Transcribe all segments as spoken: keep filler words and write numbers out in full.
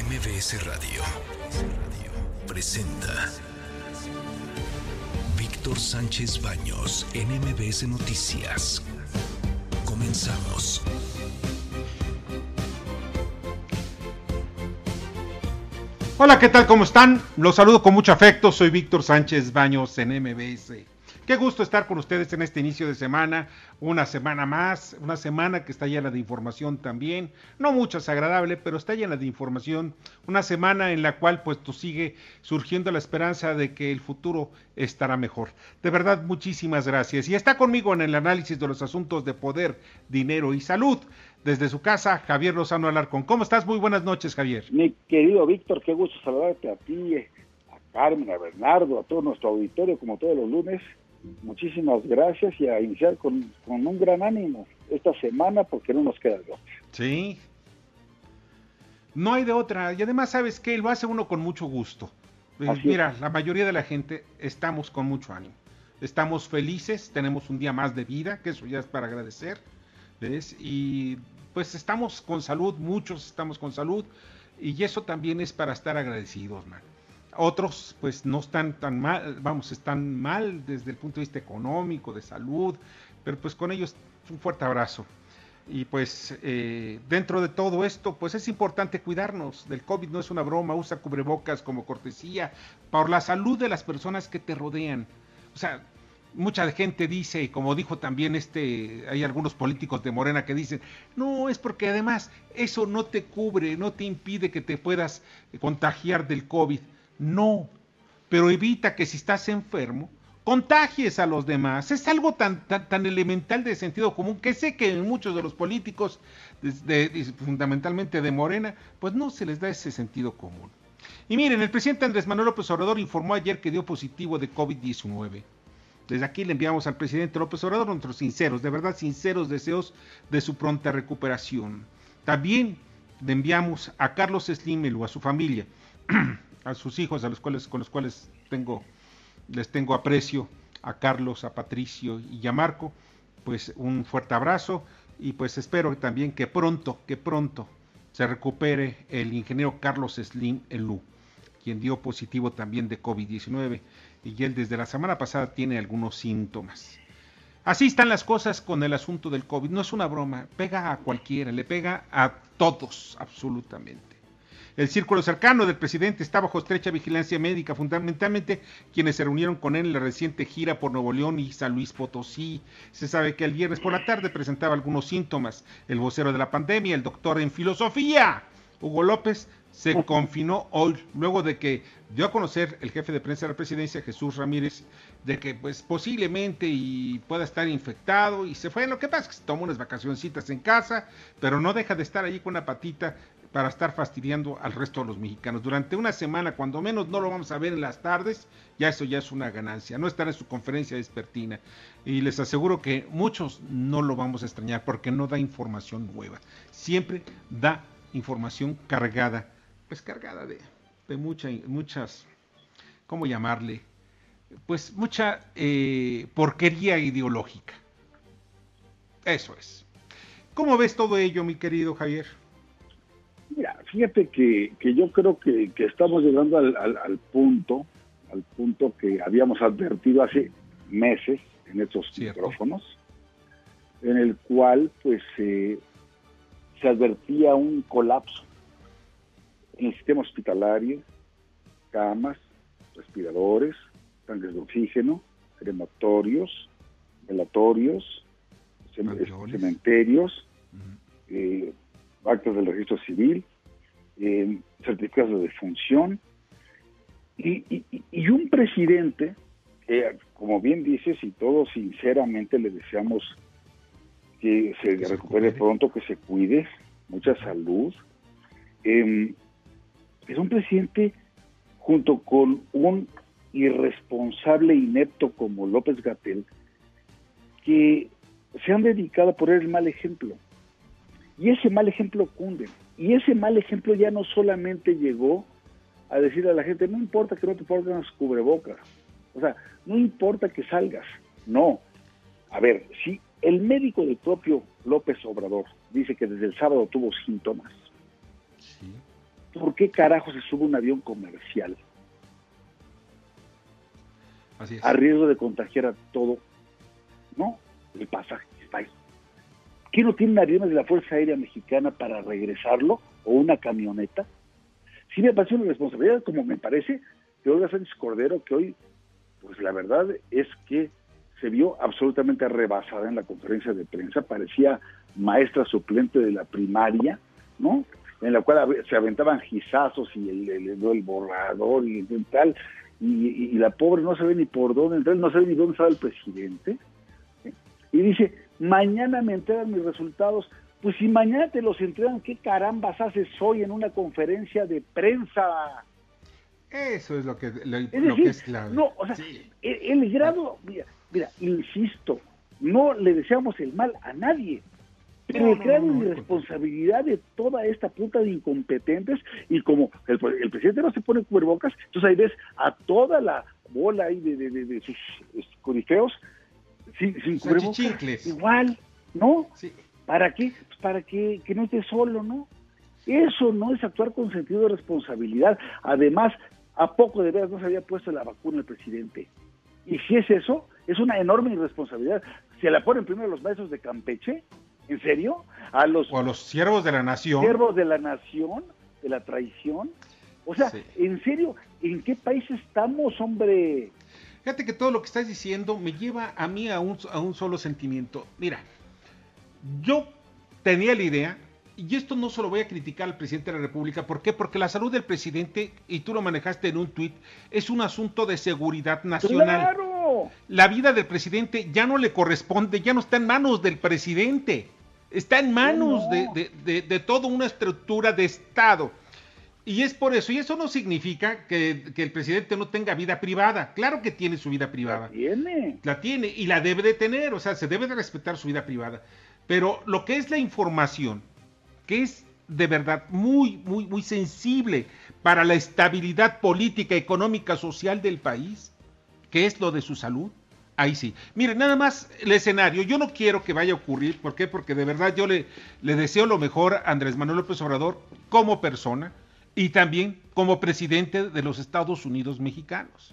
M B S Radio presenta Víctor Sánchez Baños en M B S Noticias. Comenzamos. Hola, ¿qué tal? ¿Cómo están? Los saludo con mucho afecto. Soy Víctor Sánchez Baños en M B S. Qué gusto estar con ustedes en este inicio de semana, una semana más, una semana que está llena de información también, no mucho es agradable, pero está llena de información, una semana en la cual pues tú sigue surgiendo la esperanza de que el futuro estará mejor. De verdad, muchísimas gracias. Y está conmigo en el análisis de los asuntos de poder, dinero y salud, desde su casa, Javier Lozano Alarcón. ¿Cómo estás? Muy buenas noches, Javier. Mi querido Víctor, qué gusto saludarte a ti, a Carmen, a Bernardo, a todo nuestro auditorio, como todos los lunes. Muchísimas gracias y a iniciar con, con un gran ánimo esta semana porque no nos queda de otra. Sí, no hay de otra. Y además, ¿sabes qué? Lo hace uno con mucho gusto. Así Mira, es. La mayoría de la gente estamos con mucho ánimo. Estamos felices, tenemos un día más de vida, que eso ya es para agradecer. ¿Ves? Y pues estamos con salud, muchos estamos con salud, y eso también es para estar agradecidos, man. Otros pues no están tan mal, vamos, están mal desde el punto de vista económico, de salud, pero pues con ellos un fuerte abrazo. Y pues eh, dentro de todo esto, pues es importante cuidarnos del COVID, no es una broma, usa cubrebocas como cortesía, por la salud de las personas que te rodean. O sea, mucha gente dice, como dijo también este, hay algunos políticos de Morena que dicen, no, es porque además eso no te cubre, no te impide que te puedas contagiar del COVID. No, pero evita que si estás enfermo, contagies a los demás. Es algo tan, tan, tan elemental de sentido común que sé que en muchos de los políticos, de, de, fundamentalmente de Morena, pues no se les da ese sentido común. Y miren, el presidente Andrés Manuel López Obrador informó ayer que dio positivo de COVID diecinueve. Desde aquí le enviamos al presidente López Obrador nuestros sinceros, de verdad sinceros deseos de su pronta recuperación. También le enviamos a Carlos Slim Elú, a su familia, a sus hijos, a los cuales, con los cuales tengo, les tengo aprecio, a Carlos, a Patricio y a Marco, pues un fuerte abrazo y pues espero también que pronto, que pronto se recupere el ingeniero Carlos Slim Elú, quien dio positivo también de COVID diecinueve y él desde la semana pasada tiene algunos síntomas. Así están las cosas con el asunto del COVID, no es una broma, pega a cualquiera, le pega a todos absolutamente. El círculo cercano del presidente está bajo estrecha vigilancia médica, fundamentalmente quienes se reunieron con él en la reciente gira por Nuevo León y San Luis Potosí. Se sabe que el viernes por la tarde presentaba algunos síntomas. El vocero de la pandemia, el doctor en filosofía, Hugo López, se confinó hoy, luego de que dio a conocer el jefe de prensa de la presidencia, Jesús Ramírez, de que pues posiblemente y pueda estar infectado y se fue. Lo que pasa es que se tomó unas vacacioncitas en casa, pero no deja de estar allí con una patita para estar fastidiando al resto de los mexicanos. Durante una semana, cuando menos no lo vamos a ver en las tardes, ya eso ya es una ganancia, no estar en su conferencia vespertina. Y les aseguro que muchos no lo vamos a extrañar porque no da información nueva. Siempre da información cargada, pues cargada de, de mucha, muchas, ¿cómo llamarle? Pues mucha eh, porquería ideológica. Eso es. ¿Cómo ves todo ello, mi querido Javier? Mira, fíjate que, que yo creo que, que estamos llegando al, al, al punto, al punto que habíamos advertido hace meses en estos Cierto. micrófonos, en el cual pues eh, se advertía un colapso en el sistema hospitalario, camas, respiradores, tanques de oxígeno, crematorios, velatorios, Panteones. cementerios, uh-huh. eh, actas del registro civil, eh, certificados de defunción, y, y, y un presidente que, como bien dices, y todos sinceramente le deseamos que se, que se recupere, recupere pronto, que se cuide, mucha salud, eh, es un presidente junto con un irresponsable inepto como López-Gatell, que se han dedicado a poner el mal ejemplo. Y ese mal ejemplo cunde. Y ese mal ejemplo ya no solamente llegó a decirle a la gente, no importa que no te pongas cubrebocas, o sea, no importa que salgas. No. A ver, si el médico del propio López Obrador dice que desde el sábado tuvo síntomas, sí. ¿por qué carajo se sube un avión comercial? Así es. A riesgo de contagiar a todo, ¿no? El pasaje está ahí. ¿Qué no tienen aviones de la Fuerza Aérea Mexicana para regresarlo? ¿O una camioneta? Sí me parece una responsabilidad, como me parece que Olga Sánchez Cordero, que hoy, pues la verdad es que se vio absolutamente rebasada en la conferencia de prensa, parecía maestra suplente de la primaria, ¿no? En la cual se aventaban gizazos y el, el, el, el borrador y el, tal, y, y, y la pobre no sabe ni por dónde entrar, no sabe ni dónde estaba el presidente, ¿sí? Y dice, mañana me entregan mis resultados. Pues si mañana te los entregan, ¿qué carambas haces hoy en una conferencia de prensa? Eso es lo que, lo, es, lo decir, que es clave. No, o sea, sí. el, el grado, mira, mira, insisto, no le deseamos el mal a nadie, pero no, el grado no, no, de responsabilidad de toda esta puta de incompetentes, y como el, el presidente no se pone cubrebocas, entonces ahí ves a toda la bola ahí de, de, de, de sus corifeos sin, sin cubrebocas, igual, ¿no? Sí. ¿Para qué? Pues para que, que no esté solo, ¿no? Eso no es actuar con sentido de responsabilidad. Además, ¿a poco de veras no se había puesto la vacuna el presidente? Y si es eso, es una enorme irresponsabilidad. ¿Se la ponen primero los maestros de Campeche? ¿En serio? ¿A los, o a los siervos de la nación? ¿Siervos de la nación? ¿De la traición? O sea, sí. ¿En serio? ¿En qué país estamos, hombre? Fíjate que todo lo que estás diciendo me lleva a mí a un, a un solo sentimiento. Mira, yo tenía la idea, y esto no se lo voy a criticar al presidente de la República, ¿por qué? Porque la salud del presidente, y tú lo manejaste en un tuit, es un asunto de seguridad nacional. ¡Claro! La vida del presidente ya no le corresponde, ya no está en manos del presidente, está en manos no. de, de, de, de toda una estructura de Estado. Y es por eso, y eso no significa que, que el presidente no tenga vida privada. Claro que tiene su vida privada. La tiene. La tiene, y la debe de tener, o sea, se debe de respetar su vida privada. Pero lo que es la información, que es de verdad muy, muy, muy sensible para la estabilidad política, económica, social del país, que es lo de su salud, ahí sí. Miren, nada más el escenario, yo no quiero que vaya a ocurrir, ¿por qué? Porque de verdad yo le, le deseo lo mejor a Andrés Manuel López Obrador como persona y también como presidente de los Estados Unidos mexicanos.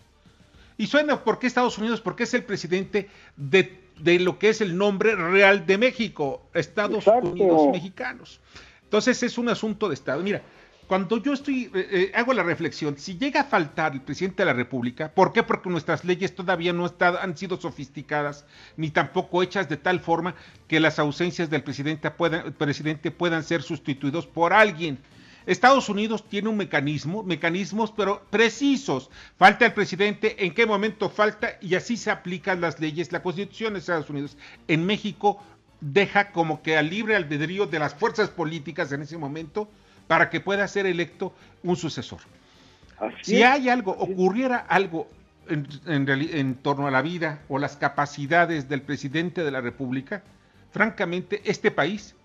Y suena, ¿por qué Estados Unidos? Porque es el presidente de, de lo que es el nombre real de México, Estados Exacto. Unidos mexicanos. Entonces es un asunto de Estado. Mira, cuando yo estoy, eh, hago la reflexión, si llega a faltar el presidente de la República, ¿por qué? Porque nuestras leyes todavía no están, han sido sofisticadas, ni tampoco hechas de tal forma que las ausencias del presidente puedan, presidente puedan ser sustituidos por alguien. Estados Unidos tiene un mecanismo, mecanismos pero precisos. Falta el presidente, en qué momento falta, y así se aplican las leyes, la Constitución de Estados Unidos. En México deja como que al libre albedrío de las fuerzas políticas en ese momento para que pueda ser electo un sucesor. Así si es. hay algo, ocurriera algo en, en, en torno a la vida o las capacidades del presidente de la República, francamente este país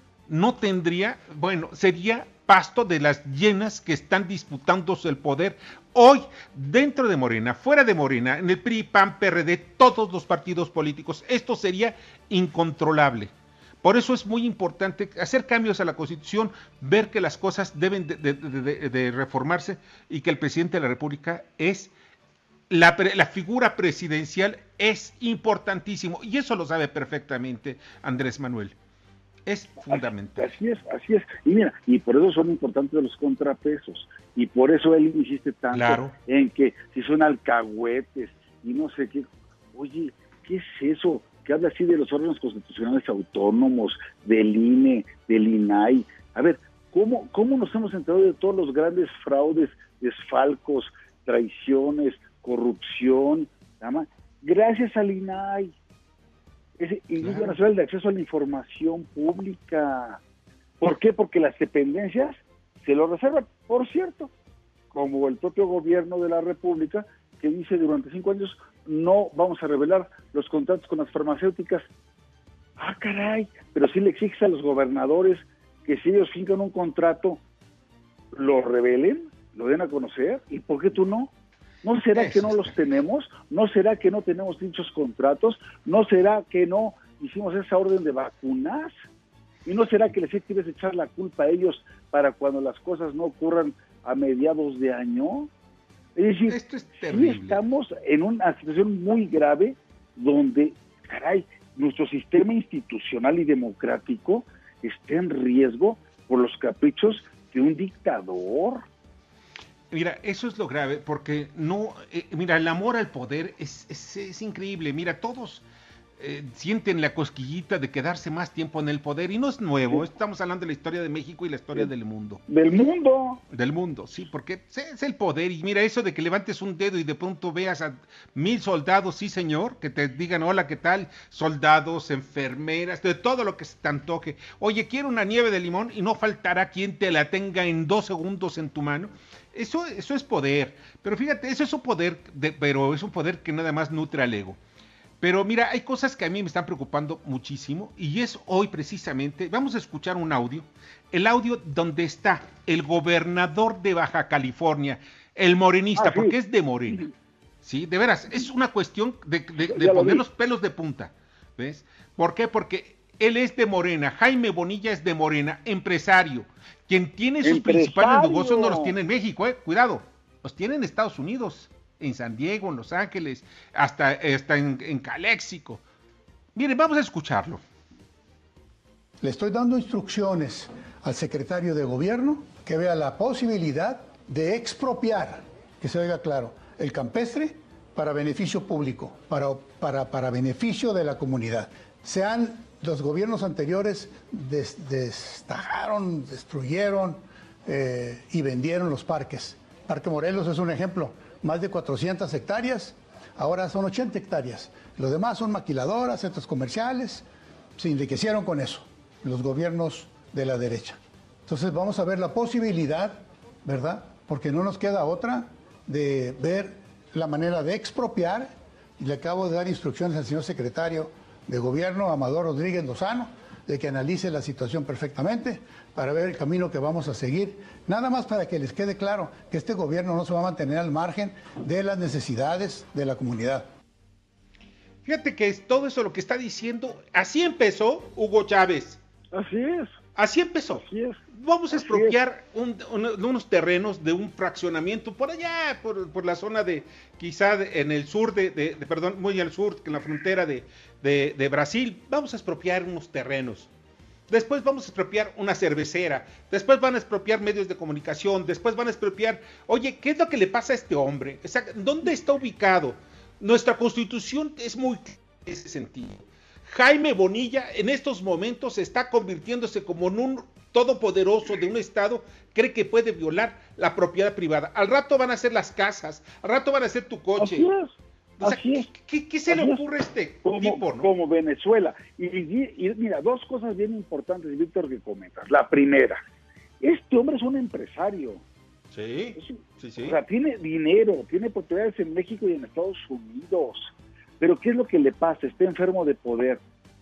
no tendría, bueno, sería pasto de las hienas que están disputándose el poder hoy dentro de Morena, fuera de Morena, en el P R I, P A N, P R D, todos los partidos políticos. Esto sería incontrolable. Por eso es muy importante hacer cambios a la Constitución, ver que las cosas deben de, de, de, de, de reformarse y que el presidente de la República es la, la figura presidencial es importantísimo y eso lo sabe perfectamente Andrés Manuel. Es fundamental. Así, así es, así es. Y mira, y por eso son importantes los contrapesos. Y por eso él insiste tanto claro. en que si son alcahuetes y no sé qué. Oye, ¿qué es eso? Que habla así de los órganos constitucionales autónomos, del I N E, del I N A I. A ver, ¿cómo, cómo nos hemos enterado de todos los grandes fraudes, desfalcos, traiciones, corrupción? ¿Llama? Gracias al I N A I. Es el Instituto claro. Nacional de Acceso a la Información Pública. ¿Por qué? Porque las dependencias se lo reservan. Por cierto, como el propio gobierno de la República, que dice durante cinco años no vamos a revelar los contratos con las farmacéuticas. Ah, caray, pero sí le exiges a los gobernadores que si ellos fincan un contrato, lo revelen, lo den a conocer. ¿Y por qué tú no? ¿No será Eso que no los tenemos? ¿No será que no tenemos dichos contratos? ¿No será que no hicimos esa orden de vacunas? ¿Y no será que les quieres echar la culpa a ellos para cuando las cosas no ocurran a mediados de año? Es decir, esto es terrible. Sí estamos en una situación muy grave donde, caray, nuestro sistema institucional y democrático está en riesgo por los caprichos de un dictador. Mira, eso es lo grave, porque no, eh, mira, el amor al poder es, es, es increíble. Mira, todos eh, sienten la cosquillita de quedarse más tiempo en el poder, y no es nuevo. Sí. Estamos hablando de la historia de México y la historia sí. del mundo. Del mundo. Del mundo, sí, porque es el poder. Y mira, eso de que levantes un dedo y de pronto veas a mil soldados, sí señor, que te digan, hola, ¿qué tal? Soldados, enfermeras, de todo lo que se te antoje. Oye, quiero una nieve de limón, y no faltará quien te la tenga en dos segundos en tu mano. Eso, eso es poder, pero fíjate, eso es un poder, de, pero es un poder que nada más nutre al ego. Pero mira, hay cosas que a mí me están preocupando muchísimo, y es hoy precisamente, vamos a escuchar un audio, el audio donde está el gobernador de Baja California, el morenista, ah, sí. porque es de Morena, ¿sí? De veras, es una cuestión de, de, de poner los pelos de punta, ¿ves? ¿Por qué? Porque él es de Morena, Jaime Bonilla es de Morena, empresario, quien tiene sus empresario. principales negocios no los tiene en México, eh, cuidado, los tiene en Estados Unidos, en San Diego, en Los Ángeles, hasta, hasta en, en Caléxico. Miren, vamos a escucharlo. Le estoy dando instrucciones al secretario de gobierno que vea la posibilidad de expropiar, que se oiga claro, el campestre para beneficio público, para, para, para beneficio de la comunidad. Se han Los gobiernos anteriores des, destajaron, destruyeron eh, y vendieron los parques. Parque Morelos es un ejemplo, más de cuatrocientas hectáreas, ahora son ochenta hectáreas. Los demás son maquiladoras, centros comerciales, se enriquecieron con eso, los gobiernos de la derecha. Entonces vamos a ver la posibilidad, ¿verdad? Porque no nos queda otra de ver la manera de expropiar, y le acabo de dar instrucciones al señor secretario de Gobierno, Amador Rodríguez Lozano, de que analice la situación perfectamente para ver el camino que vamos a seguir. Nada más para que les quede claro que este gobierno no se va a mantener al margen de las necesidades de la comunidad. Fíjate que es todo eso lo que está diciendo, así empezó Hugo Chávez. Así es. Así empezó. Así es. Vamos a expropiar un, un, unos terrenos de un fraccionamiento por allá, por, por la zona de, quizá de, en el sur de, de, de, perdón, muy al sur, en la frontera de, de, de Brasil. Vamos a expropiar unos terrenos. Después vamos a expropiar una cervecera. Después van a expropiar medios de comunicación. Después van a expropiar, oye, ¿qué es lo que le pasa a este hombre? O sea, ¿dónde está ubicado? Nuestra Constitución es muy en ese sentido. Jaime Bonilla en estos momentos está convirtiéndose como en un todopoderoso de un estado, cree que puede violar la propiedad privada. Al rato van a ser las casas, al rato van a ser tu coche. Así es. O sea, Así es. ¿qué, qué, qué se Así le es. ocurre a este como, tipo, no? Como Venezuela. Y, y, y mira, dos cosas bien importantes, Víctor, que comentas. La primera, este hombre es un empresario. Sí, es, sí, sí. O sea, tiene dinero, tiene propiedades en México y en Estados Unidos. Pero ¿qué es lo que le pasa? Está enfermo de poder.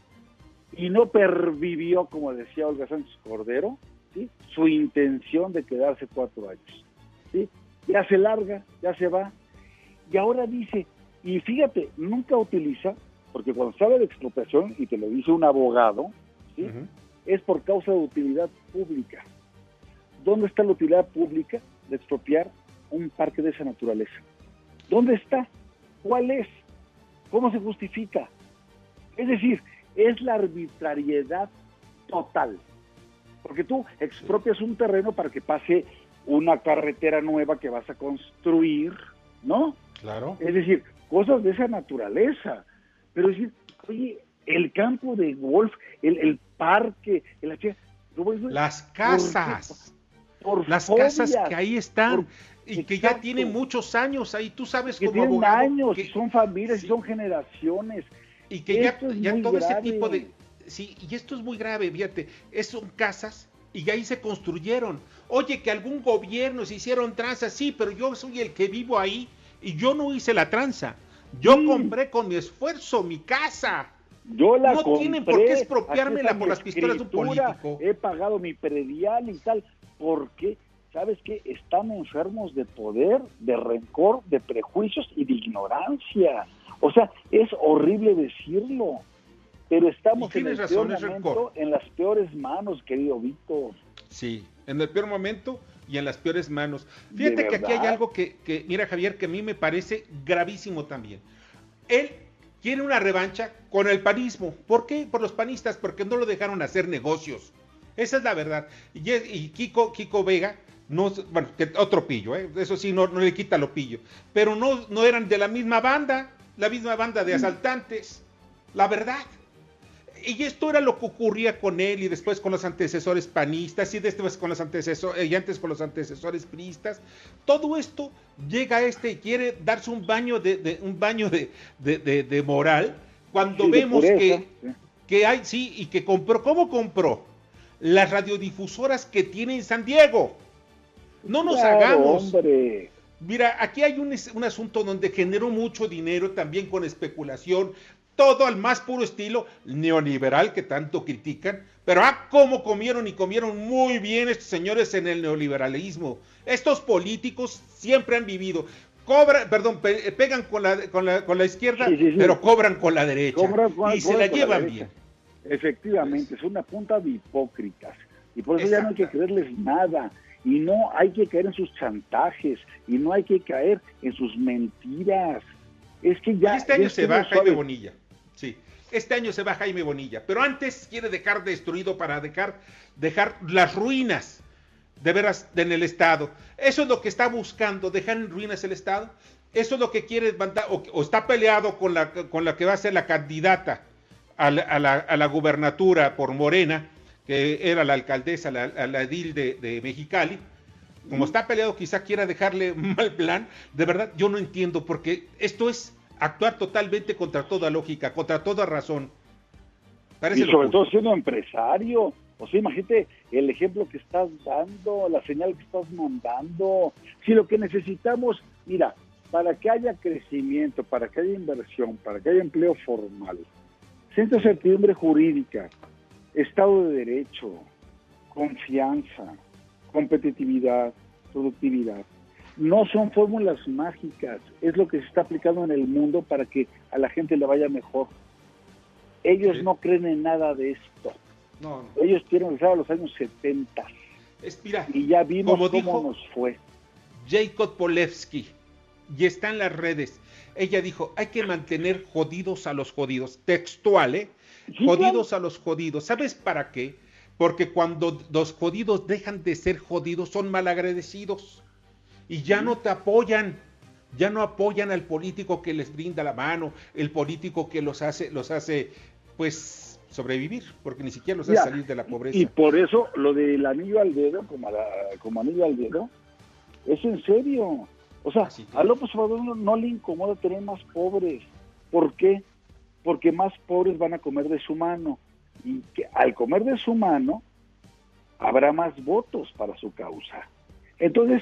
Y no pervivió, como decía Olga Sánchez Cordero, ¿sí?, su intención de quedarse cuatro años. ¿Sí? Ya se larga, ya se va. Y ahora dice, y fíjate, nunca utiliza, porque cuando se habla de expropiación, y te lo dice un abogado, ¿sí?, uh-huh. es por causa de utilidad pública. ¿Dónde está la utilidad pública de expropiar un parque de esa naturaleza? ¿Dónde está? ¿Cuál es? ¿Cómo se justifica? Es decir, es la arbitrariedad total. Porque tú expropias un terreno para que pase una carretera nueva que vas a construir, ¿no? Claro. Es decir, cosas de esa naturaleza. Pero es decir, oye, el campo de golf, el, el parque, el, las casas, por, por las fobias, casas que ahí están, por, y que exacto, ya tienen muchos años ahí, tú sabes, que como tienen abogado, años, que son familias, sí, son generaciones. Y que ya, es ya todo grave. Ese tipo de... Sí, y esto es muy grave, fíjate, es, son casas y ahí se construyeron. Oye, que algún gobierno se hicieron tranzas, sí, pero yo soy el que vivo ahí y yo no hice la tranza. Yo sí. compré con mi esfuerzo mi casa. Yo la no compré, tienen por qué expropiármela por las pistolas de un político. He pagado mi predial y tal. ¿Por qué? ¿Sabes qué? Están enfermos de poder, de rencor, de prejuicios y de ignorancia. O sea, es horrible decirlo. pero estamos en el razón, peor momento, en las peores manos, querido Víctor. Sí, en el peor momento y en las peores manos. Fíjate que aquí hay algo que, que, mira Javier, que a mí me parece gravísimo también. Él quiere una revancha con el panismo. ¿Por qué? Por los panistas, porque no lo dejaron hacer negocios. Esa es la verdad. Y, y Kiko, Kiko Vega, no, bueno, que otro pillo, ¿eh? Eso sí, no, no le quita lo pillo. Pero no, no eran de la misma banda, la misma banda de asaltantes. La verdad. Y esto era lo que ocurría con él y después con los antecesores panistas y después con los antecesores y antes con los antecesores priistas. Todo esto llega a este y quiere darse un baño de, de un baño de, de, de, de moral cuando sí, vemos que, que hay, sí, y que compró, ¿cómo compró? Las radiodifusoras que tiene en San Diego. No nos claro, hagamos. Hombre. Mira, aquí hay un, un asunto donde generó mucho dinero también con especulación. Todo al más puro estilo neoliberal que tanto critican, pero ah, cómo comieron y comieron muy bien estos señores en el neoliberalismo. Estos políticos siempre han vivido, cobran, perdón, pe, pegan con la, con la, con la izquierda, sí, sí, sí. pero cobran con la derecha cobran, cobran, y se la llevan la bien. Efectivamente, es una punta de hipócritas y por eso Exacto. ya no hay que creerles nada y no hay que caer en sus chantajes y no hay que caer en sus mentiras. Es que ya... Y este año ya se va Jaime Bonilla. Sí, este año se va Jaime Bonilla, pero antes quiere dejar destruido para dejar, dejar las ruinas de veras en el Estado. Eso es lo que está buscando, dejar en ruinas el Estado. Eso es lo que quiere mandar, o, o está peleado con la, con la que va a ser la candidata a la, a la, a la gubernatura por Morena, que era la alcaldesa, la, la edil de, de Mexicali. Como está peleado, quizá quiera dejarle mal plan. De verdad, yo no entiendo, porque esto es actuar totalmente contra toda lógica, contra toda razón. Parece y sobre locura. Todo siendo empresario. O sea, imagínate el ejemplo que estás dando, la señal que estás mandando. Si lo que necesitamos, mira, para que haya crecimiento, para que haya inversión, para que haya empleo formal, cierta certidumbre jurídica, Estado de Derecho, confianza, competitividad, productividad. No son fórmulas mágicas, es lo que se está aplicando en el mundo para que a la gente le vaya mejor. Ellos sí. no creen en nada de esto. No, no. Ellos quieren regresar a los años setenta. Espira, y ya vimos como cómo dijo nos fue. Jacob Polewski, y está en las redes. Ella dijo, hay que mantener jodidos a los jodidos. Textual, ¿eh? Sí, jodidos claro. a los jodidos. ¿Sabes para qué? Porque cuando los jodidos dejan de ser jodidos, son malagradecidos. Y ya no te apoyan, ya no apoyan al político que les brinda la mano, el político que los hace, los hace, pues, sobrevivir, porque ni siquiera los hace ya, salir de la pobreza. Y por eso lo del anillo al dedo, como, la, como anillo al dedo, es en serio. O sea, a López Obrador no, no le incomoda tener más pobres. ¿Por qué? Porque más pobres van a comer de su mano. Y que al comer de su mano, habrá más votos para su causa. Entonces,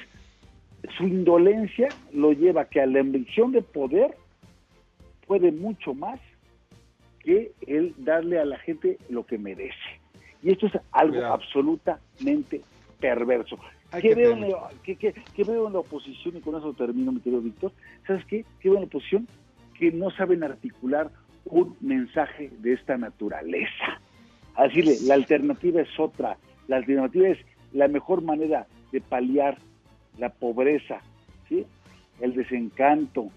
su indolencia lo lleva a que a la ambición de poder puede mucho más que el darle a la gente lo que merece. Y esto es algo Cuidado. absolutamente perverso. ¿Qué veo, en la, ¿qué, qué, ¿Qué veo en la oposición? Y con eso termino, mi querido Víctor. ¿Sabes qué? ¿Qué veo en la oposición? Que no saben articular un mensaje de esta naturaleza. A decirle, la alternativa es otra. La alternativa es la mejor manera de paliar la pobreza, ¿sí? El desencanto,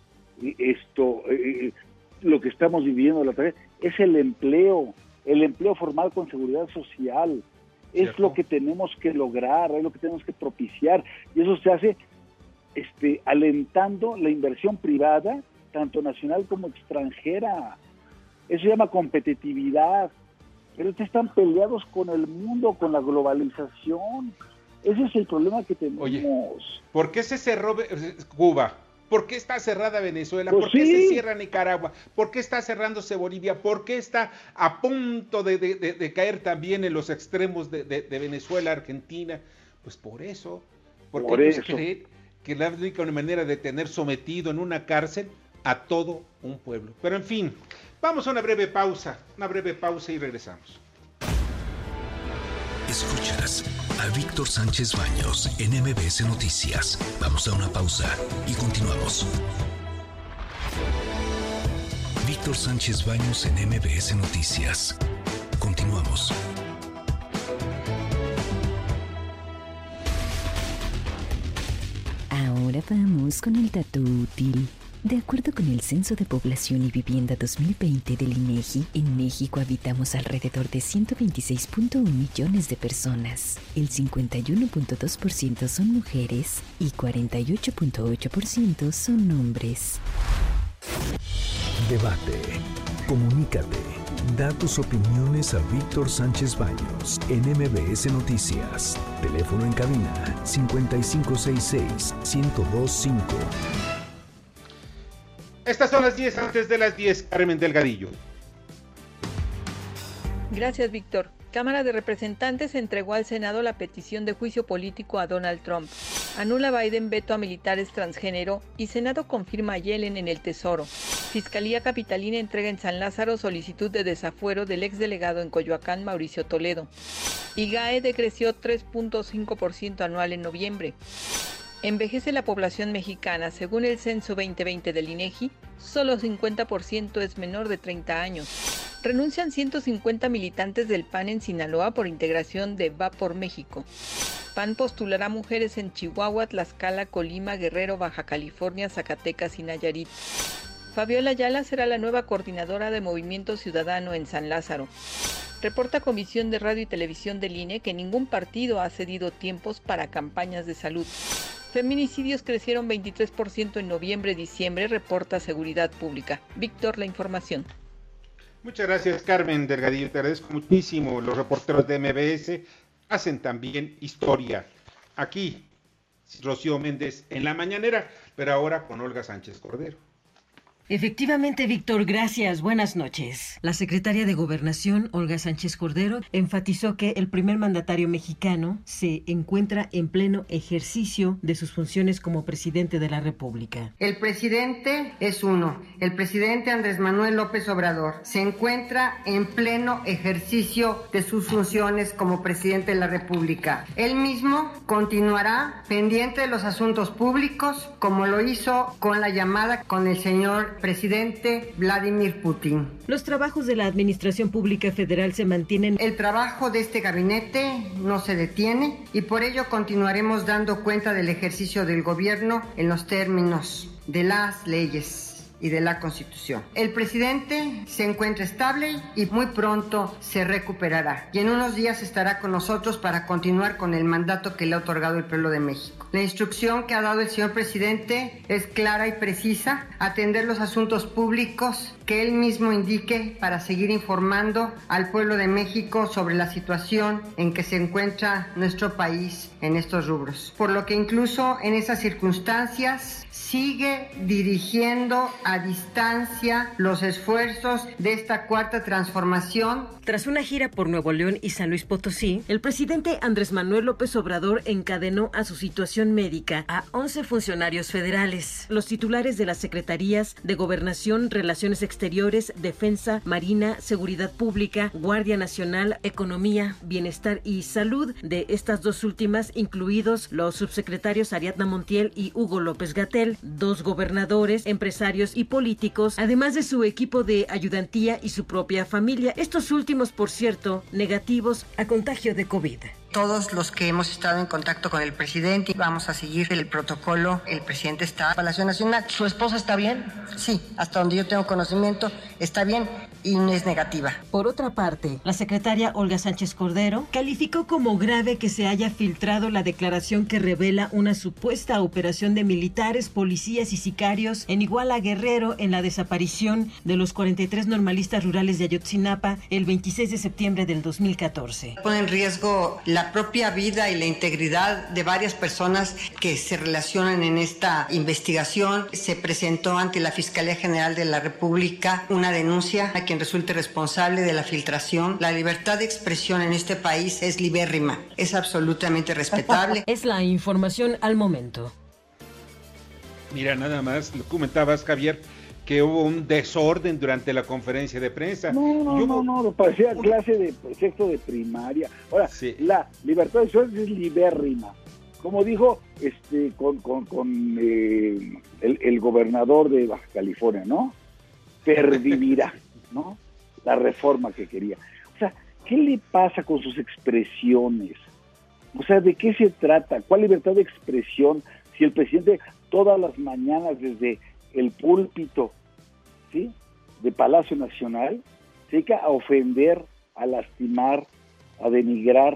esto, eh, lo que estamos viviendo la otra vez, es el empleo, el empleo formal con seguridad social, es ¿Cierto? Lo que tenemos que lograr, es lo que tenemos que propiciar, y eso se hace este, alentando la inversión privada, tanto nacional como extranjera. Eso se llama competitividad, pero ustedes están peleados con el mundo, con la globalización. Ese es el problema que tenemos. Oye, ¿por qué se cerró Cuba? ¿Por qué está cerrada Venezuela? Pues ¿Por qué sí. se cierra Nicaragua? ¿Por qué está cerrándose Bolivia? ¿Por qué está a punto de, de, de, de caer también en los extremos de, de, de Venezuela, Argentina? Pues por eso. Porque por ellos eso. creen que la única manera de tener sometido en una cárcel a todo un pueblo. Pero en fin, vamos a una breve pausa, una breve pausa y regresamos. Escuchas a Víctor Sánchez Baños en M B S Noticias. Vamos a una pausa y continuamos. Víctor Sánchez Baños en M B S Noticias. Continuamos. Ahora vamos con el dato útil. De acuerdo con el Censo de Población y Vivienda dos mil veinte del INEGI, en México habitamos alrededor de ciento veintiséis punto uno millones de personas. El cincuenta y uno punto dos por ciento son mujeres y cuarenta y ocho punto ocho por ciento son hombres. Debate. Comunícate. Da tus opiniones a Víctor Sánchez Baños en M B S Noticias. Teléfono en cabina cincuenta y cinco sesenta y seis, ciento dos cinco. Estas son las diez antes de las diez, Carmen Delgadillo. Gracias, Víctor. Cámara de Representantes entregó al Senado la petición de juicio político a Donald Trump. Anula Biden veto a militares transgénero y Senado confirma a Yellen en el Tesoro. Fiscalía Capitalina entrega en San Lázaro solicitud de desafuero del exdelegado en Coyoacán, Mauricio Toledo. I G A E decreció tres punto cinco por ciento anual en noviembre. Envejece la población mexicana. Según el censo veinte veinte del INEGI, solo cincuenta por ciento es menor de treinta años. Renuncian ciento cincuenta militantes del P A N en Sinaloa por integración de Va por México. P A N postulará mujeres en Chihuahua, Tlaxcala, Colima, Guerrero, Baja California, Zacatecas y Nayarit. Fabiola Ayala será la nueva coordinadora de Movimiento Ciudadano en San Lázaro. Reporta Comisión de Radio y Televisión del I N E que ningún partido ha cedido tiempos para campañas de salud. Feminicidios crecieron veintitrés por ciento en noviembre-diciembre, reporta Seguridad Pública. Víctor, la información. Muchas gracias, Carmen Delgadillo. Te agradezco muchísimo. Los reporteros de M B S hacen también historia. Aquí, Rocío Méndez en la mañanera, pero ahora con Olga Sánchez Cordero. Efectivamente, Víctor, gracias. Buenas noches. La secretaria de Gobernación, Olga Sánchez Cordero, enfatizó que el primer mandatario mexicano se encuentra en pleno ejercicio de sus funciones como presidente de la República. El presidente es uno. El presidente Andrés Manuel López Obrador se encuentra en pleno ejercicio de sus funciones como presidente de la República. Él mismo continuará pendiente de los asuntos públicos, como lo hizo con la llamada con el señor presidente Vladimir Putin. Los trabajos de la Administración Pública Federal se mantienen. El trabajo de este gabinete no se detiene y por ello continuaremos dando cuenta del ejercicio del gobierno en los términos de las leyes y de la Constitución. El presidente se encuentra estable y muy pronto se recuperará. Y en unos días estará con nosotros para continuar con el mandato que le ha otorgado el pueblo de México. La instrucción que ha dado el señor presidente es clara y precisa: atender los asuntos públicos que él mismo indique para seguir informando al pueblo de México sobre la situación en que se encuentra nuestro país en estos rubros. Por lo que incluso en esas circunstancias sigue dirigiendo a distancia los esfuerzos de esta cuarta transformación. Tras una gira por Nuevo León y San Luis Potosí, el presidente Andrés Manuel López Obrador encadenó a su situación médica a once funcionarios federales. Los titulares de las secretarías de Gobernación, Relaciones Exteriores, Defensa, Marina, Seguridad Pública, Guardia Nacional, Economía, Bienestar y Salud, de estas dos últimas incluidos los subsecretarios Ariadna Montiel y Hugo López-Gatell, dos gobernadores, empresarios y políticos, además de su equipo de ayudantía y su propia familia. Estos últimos, por cierto, negativos a contagio de COVID. Todos los que hemos estado en contacto con el presidente vamos a seguir el protocolo. El presidente está en Palacio Nacional. ¿Su esposa está bien? Sí, hasta donde yo tengo conocimiento, está bien y no es negativa. Por otra parte, la secretaria Olga Sánchez Cordero calificó como grave que se haya filtrado la declaración que revela una supuesta operación de militares, policías y sicarios en Iguala Guerrero en la desaparición de los cuarenta y tres normalistas rurales de Ayotzinapa el veintiséis de septiembre del dos mil catorce. Pone en riesgo la propia vida y la integridad de varias personas que se relacionan en esta investigación. Se presentó ante la Fiscalía General de la República una denuncia a quien resulte responsable de la filtración. La libertad de expresión en este país es libérrima, es absolutamente respetable. Es la información al momento. Mira, nada más, lo comentabas, Javier, que hubo un desorden durante la conferencia de prensa. No, no, no, no, parecía clase de sexto de primaria. Ahora, sí. La libertad de expresión es libérrima. Como dijo este con, con, con eh, el, el gobernador de Baja California, ¿no? pervivirá, ¿no? La reforma que quería. O sea, ¿qué le pasa con sus expresiones? O sea, ¿de qué se trata? ¿Cuál libertad de expresión? Si el presidente todas las mañanas desde el púlpito, ¿sí?, de Palacio Nacional, se dedica a ofender, a lastimar, a denigrar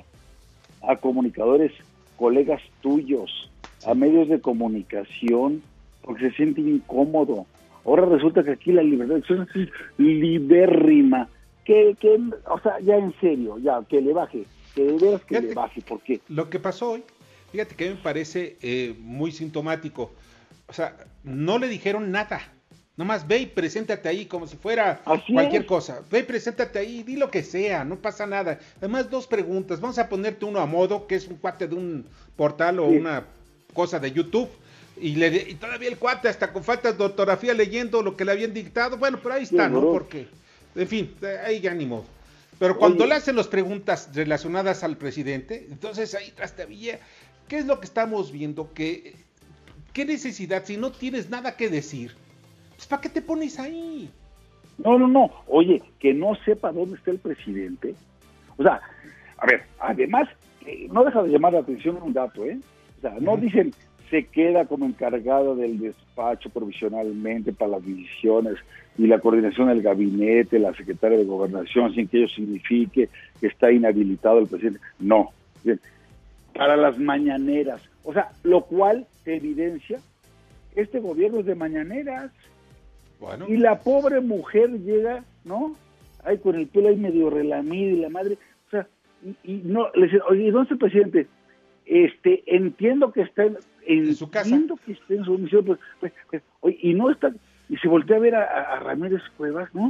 a comunicadores, colegas tuyos, a medios de comunicación, porque se siente incómodo. Ahora resulta que aquí la libertad de expresión es libérrima. Que, que, o sea, ya en serio, ya, que le baje, que de veras que fíjate, le baje, ¿por qué? Lo que pasó hoy, fíjate que me parece eh, muy sintomático. O sea, no le dijeron nada. Nomás ve y preséntate ahí como si fuera Así cualquier es. cosa. Ve y preséntate ahí, di lo que sea, no pasa nada. Además, dos preguntas. Vamos a ponerte uno a modo, que es un cuate de un portal o sí. una cosa de YouTube. Y, le, y todavía el cuate, hasta con faltas de ortografía, leyendo lo que le habían dictado. Bueno, pero ahí está, sí, ¿no? Porque, en fin, ahí ya ni modo. Pero cuando Oye. le hacen las preguntas relacionadas al presidente, entonces ahí trastabilla, ¿qué es lo que estamos viendo? Que, ¿qué necesidad? Si no tienes nada que decir, pues ¿para qué te pones ahí? No, no, no. Oye, que no sepa dónde está el presidente. O sea, a ver, además, eh, no deja de llamar la atención un dato, ¿eh? O sea, no uh-huh. dicen, se queda como encargado del despacho provisionalmente para las decisiones y la coordinación del gabinete, la secretaria de Gobernación, sin que ello signifique que está inhabilitado el presidente. No. Bien. Para las mañaneras. O sea, lo cual te evidencia, este gobierno es de mañaneras. Bueno. Y la pobre mujer llega, ¿no? Ahí con el pelo ahí medio relamido y la madre, o sea, y, y no, le dice, oye, ¿dónde está el presidente? Este, entiendo que está en, en, ¿En su casa? Entiendo que está en su misión, pues, pues, pues, oye, y no está, y se voltea a ver a, a Ramírez Cuevas, ¿no?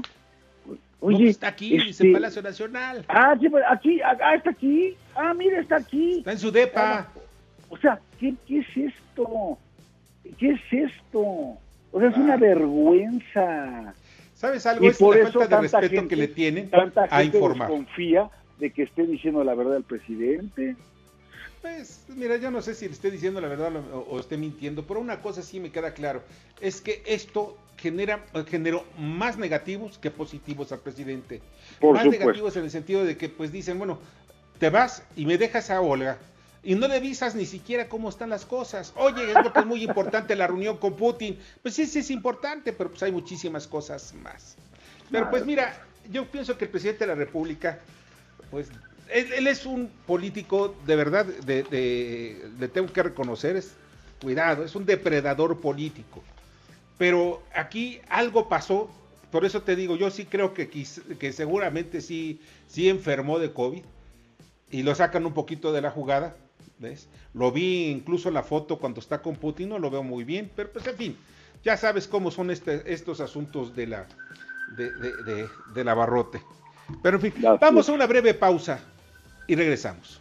Oye, no, está aquí, este, en Palacio Nacional. Ah, sí, aquí, ah, está aquí, ah, mira, está aquí. Está en su depa. Ah, o sea, ¿qué, qué es esto? ¿Qué es esto? O sea, es una vergüenza. ¿Sabes algo? Y es por la eso falta de respeto gente, que le tienen tanta a gente informar. Confía de que esté diciendo la verdad al presidente. Pues, mira, yo no sé si le esté diciendo la verdad o, o esté mintiendo, pero una cosa sí me queda claro, es que esto genera generó más negativos que positivos al presidente. Por más supuesto. Negativos en el sentido de que, pues, dicen, bueno, te vas y me dejas a Olga. Y no le avisas ni siquiera cómo están las cosas. Oye, es porque es muy importante la reunión con Putin. Pues sí, sí es importante, pero pues hay muchísimas cosas más. Pero pues mira, yo pienso que el presidente de la República, pues él, él es un político, de verdad, de, de, le tengo que reconocer, es, cuidado, es un depredador político. Pero aquí algo pasó, por eso te digo, yo sí creo que, que seguramente sí, sí enfermó de COVID y lo sacan un poquito de la jugada. ¿Ves? Lo vi incluso la foto cuando está con Putin, no lo veo muy bien, pero pues en fin, ya sabes cómo son este, estos asuntos de la de, de, de, de la Barrote. Pero en fin, Gracias. Vamos a una breve pausa y regresamos.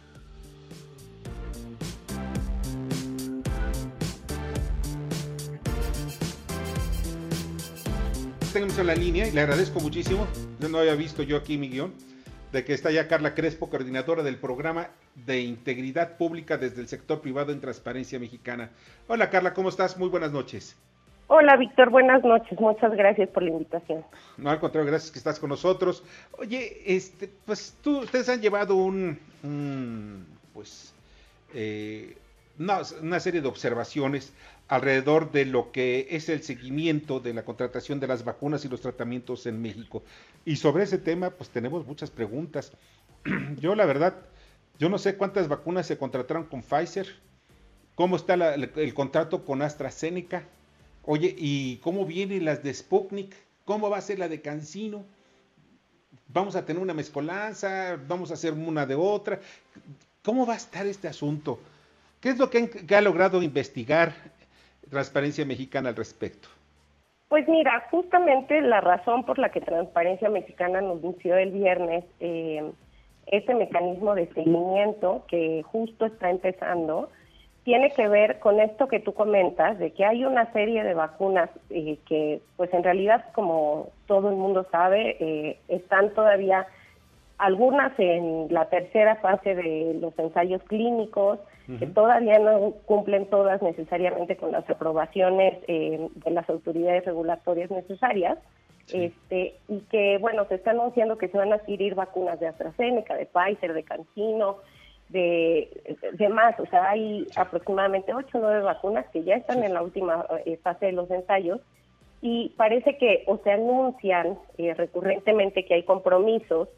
Tenemos en la línea y le agradezco muchísimo, no había visto yo aquí mi guión, de que está ya Carla Crespo, coordinadora del programa de integridad pública desde el sector privado en Transparencia Mexicana. Hola Carla, ¿cómo estás? Muy buenas noches. Hola Víctor, buenas noches, muchas gracias por la invitación. No, al contrario, gracias que estás con nosotros. Oye, este, pues tú, ustedes han llevado un, un pues, eh, una, una serie de observaciones alrededor de lo que es el seguimiento de la contratación de las vacunas y los tratamientos en México. Y sobre ese tema, pues tenemos muchas preguntas. Yo, la verdad, yo no sé cuántas vacunas se contrataron con Pfizer, cómo está la, el, el contrato con AstraZeneca, oye, y cómo vienen las de Sputnik, cómo va a ser la de CanSino, vamos a tener una mezcolanza, vamos a hacer una de otra, ¿cómo va a estar este asunto? ¿Qué es lo que, han, que ha logrado investigar Transparencia Mexicana al respecto? Pues mira, justamente la razón por la que Transparencia Mexicana nos anunció el viernes eh, este mecanismo de seguimiento que justo está empezando, tiene que ver con esto que tú comentas, de que hay una serie de vacunas eh, que, pues en realidad, como todo el mundo sabe, eh, están todavía algunas en la tercera fase de los ensayos clínicos, uh-huh. que todavía no cumplen todas necesariamente con las aprobaciones eh, de las autoridades regulatorias necesarias, Sí. Este, y que, bueno, se está anunciando que se van a adquirir vacunas de AstraZeneca, de Pfizer, de CanSino, de, de más, o sea, hay sí. aproximadamente ocho o nueve vacunas que ya están sí. en la última eh, fase de los ensayos, y parece que o se anuncian eh, recurrentemente que hay compromisos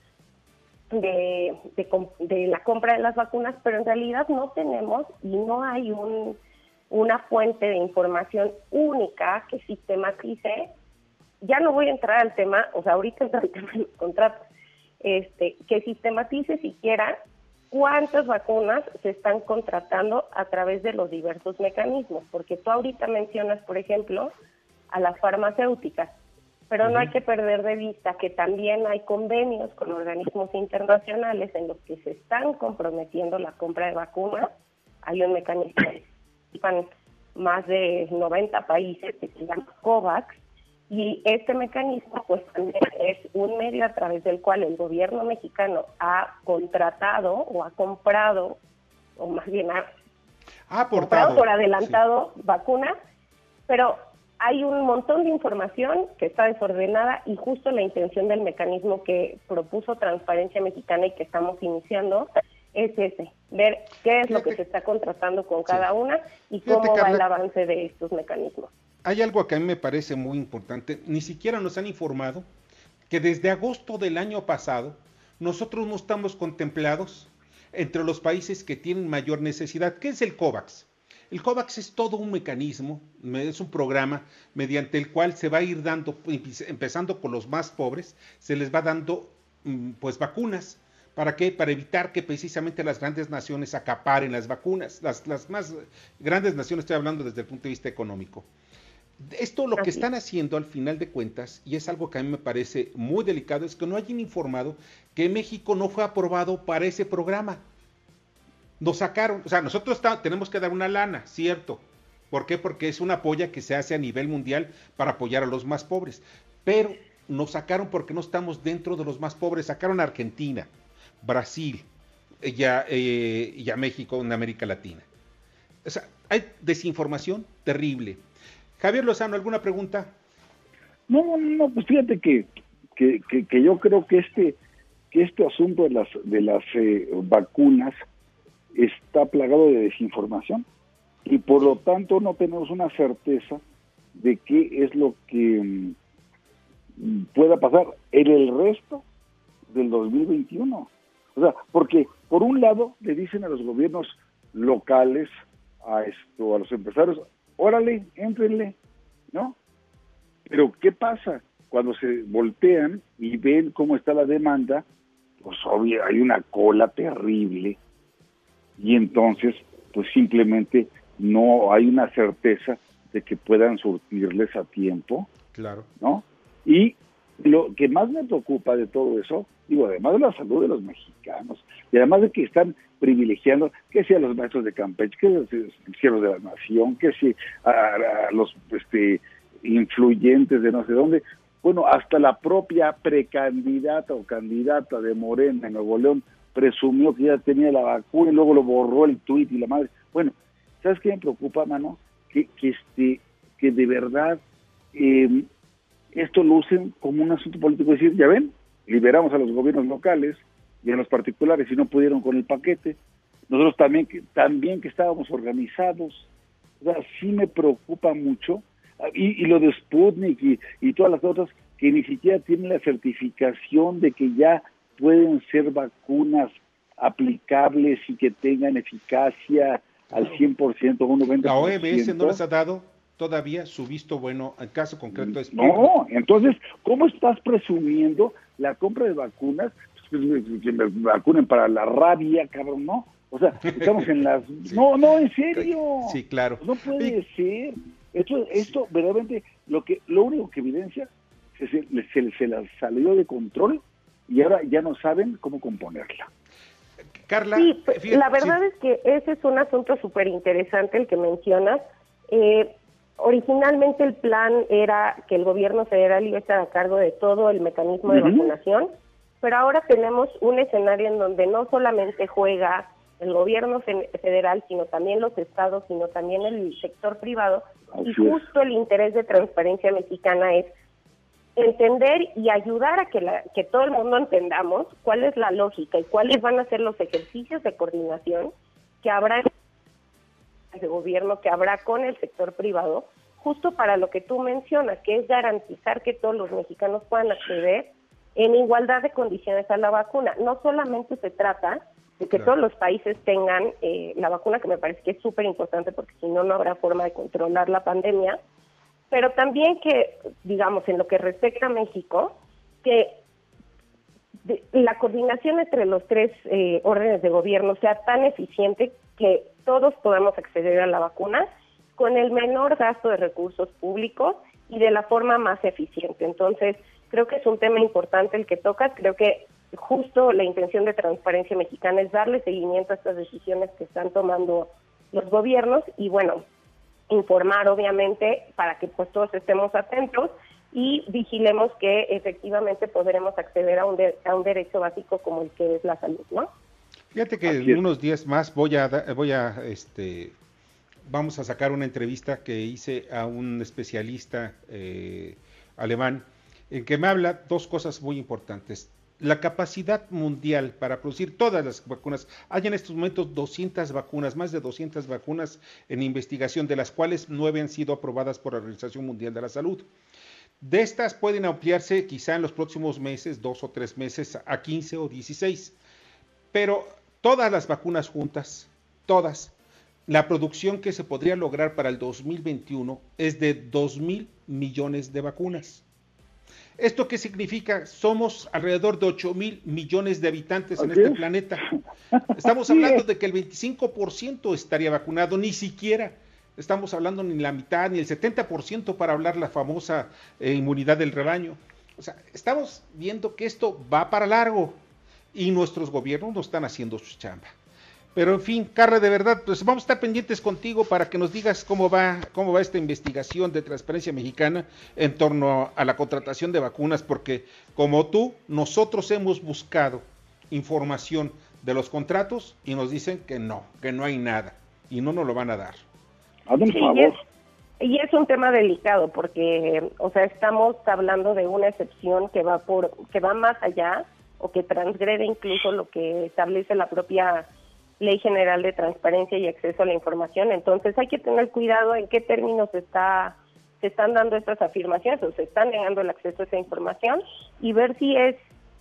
de, de, de la compra de las vacunas, pero en realidad no tenemos y no hay un, una fuente de información única que sistematice. Ya no voy a entrar al tema, o sea, ahorita entra el tema de los contratos, este, que sistematice siquiera cuántas vacunas se están contratando a través de los diversos mecanismos, porque tú ahorita mencionas, por ejemplo, a las farmacéuticas, pero uh-huh. no hay que perder de vista que también hay convenios con organismos internacionales en los que se están comprometiendo la compra de vacunas. Hay un mecanismo que participan más de noventa países que se llama COVAX, y este mecanismo pues también es un medio a través del cual el gobierno mexicano ha contratado o ha comprado, o más bien ha, ha aportado comprado por adelantado sí. vacunas, pero hay un montón de información que está desordenada, y justo la intención del mecanismo que propuso Transparencia Mexicana y que estamos iniciando es ese, ver qué es Fíjate. lo que se está contratando con cada sí. una y Fíjate, cómo Carla, va el avance de estos mecanismos. Hay algo que a mí me parece muy importante, ni siquiera nos han informado que desde agosto del año pasado nosotros no estamos contemplados entre los países que tienen mayor necesidad. ¿Qué es el COVAX? El COVAX es todo un mecanismo, es un programa mediante el cual se va a ir dando, empezando con los más pobres, se les va dando pues vacunas. ¿Para qué? Para evitar que precisamente las grandes naciones acaparen las vacunas, las, las más grandes naciones, estoy hablando desde el punto de vista económico. Esto lo que están haciendo al final de cuentas, y es algo que a mí me parece muy delicado, es que no hayan informado que México no fue aprobado para ese programa. Nos sacaron, o sea, nosotros está, tenemos que dar una lana, cierto. ¿Por qué? Porque es una apoya que se hace a nivel mundial para apoyar a los más pobres. Pero nos sacaron porque no estamos dentro de los más pobres. Sacaron a Argentina, Brasil y a, eh, y a México en América Latina. O sea, hay desinformación terrible. Javier Lozano, ¿alguna pregunta? No, no, pues fíjate que, que, que, que yo creo que este, que este asunto de las, de las eh, vacunas está plagado de desinformación, y por lo tanto no tenemos una certeza de qué es lo que um, pueda pasar en el resto del dos mil veintiuno. O sea, porque por un lado le dicen a los gobiernos locales, a esto, a los empresarios, órale, éntrenle, ¿no? Pero ¿qué pasa? Cuando se voltean y ven cómo está la demanda, pues obvio, hay una cola terrible, y entonces, pues simplemente no hay una certeza de que puedan surtirles a tiempo, claro, ¿no? Y lo que más me preocupa de todo eso, digo, además de la salud de los mexicanos, y además de que están privilegiando, que sea los maestros de Campeche, que los cielos de la nación, que si a, a los este, influyentes de no sé dónde, bueno, hasta la propia precandidata o candidata de Morena en Nuevo León presumió que ya tenía la vacuna y luego lo borró el tuit y la madre. Bueno, ¿sabes qué me preocupa, mano? Que, que, este, que de verdad eh, esto lo usen como un asunto político, decir, ya ven, liberamos a los gobiernos locales y a los particulares y no pudieron con el paquete. Nosotros también que, también que estábamos organizados. O sea, sí me preocupa mucho. Y, y lo de Sputnik y, y todas las otras que ni siquiera tienen la certificación de que ya pueden ser vacunas aplicables y que tengan eficacia al cien por ciento, un noventa por ciento. La O M S no les ha dado todavía su visto bueno al caso concreto de Sputnik. No, entonces, ¿cómo estás presumiendo la compra de vacunas? Pues, que me vacunen para la rabia, cabrón, ¿no? O sea, estamos en las... Sí. No, no, en serio. Sí, claro. No puede sí. ser. Esto, esto sí. verdaderamente, lo que lo único que evidencia, se, se, se, se la salió de control y ahora ya no saben cómo componerla. Carla, sí, fíjate, la verdad sí. es que ese es un asunto súper interesante el que mencionas. Eh, originalmente el plan era que el gobierno federal iba a estar a cargo de todo el mecanismo de uh-huh. vacunación, pero ahora tenemos un escenario en donde no solamente juega el gobierno federal, sino también los estados, sino también el sector privado, Así y justo es. el interés de Transparencia Mexicana es entender y ayudar a que, la, que todo el mundo entendamos cuál es la lógica y cuáles van a ser los ejercicios de coordinación que habrá de gobierno, que habrá con el sector privado, justo para lo que tú mencionas, que es garantizar que todos los mexicanos puedan acceder en igualdad de condiciones a la vacuna. No solamente se trata de que claro. todos los países tengan eh, la vacuna, que me parece que es súper importante porque si no, no habrá forma de controlar la pandemia, pero también que, digamos, en lo que respecta a México, que de, la coordinación entre los tres eh, órdenes de gobierno sea tan eficiente que todos podamos acceder a la vacuna con el menor gasto de recursos públicos y de la forma más eficiente. Entonces, creo que es un tema importante el que tocas. Creo que justo la intención de Transparencia Mexicana es darle seguimiento a estas decisiones que están tomando los gobiernos y, bueno, informar obviamente para que pues todos estemos atentos y vigilemos que efectivamente podremos acceder a un, de, a un derecho básico como el que es la salud, ¿no? Fíjate que en unos días más voy a, voy a, este, vamos a sacar una entrevista que hice a un especialista eh, alemán, en que me habla dos cosas muy importantes. La capacidad mundial para producir todas las vacunas. Hay en estos momentos doscientas vacunas, más de doscientas vacunas en investigación, de las cuales nueve han sido aprobadas por la Organización Mundial de la Salud. De estas pueden ampliarse quizá en los próximos meses, dos o tres meses, a quince o dieciséis. Pero todas las vacunas juntas, todas, la producción que se podría lograr para el dos mil veintiuno es de dos mil millones de vacunas. ¿Esto qué significa? Somos alrededor de ocho mil millones de habitantes en este planeta. Estamos hablando de que el veinticinco por ciento estaría vacunado, ni siquiera estamos hablando ni la mitad, ni el setenta por ciento para hablar la famosa eh, inmunidad del rebaño. O sea, estamos viendo que esto va para largo y nuestros gobiernos no están haciendo su chamba. Pero en fin, Carla, de verdad, pues vamos a estar pendientes contigo para que nos digas cómo va, cómo va esta investigación de Transparencia Mexicana en torno a la contratación de vacunas, porque como tú, nosotros hemos buscado información de los contratos y nos dicen que no, que no hay nada y no nos lo van a dar. Hazme un sí, favor. Y es, y es un tema delicado porque, o sea, estamos hablando de una excepción que va por, que va más allá o que transgrede incluso lo que establece la propia Ley General de Transparencia y Acceso a la Información. Entonces hay que tener cuidado en qué términos está, se están dando estas afirmaciones o se están negando el acceso a esa información y ver si es,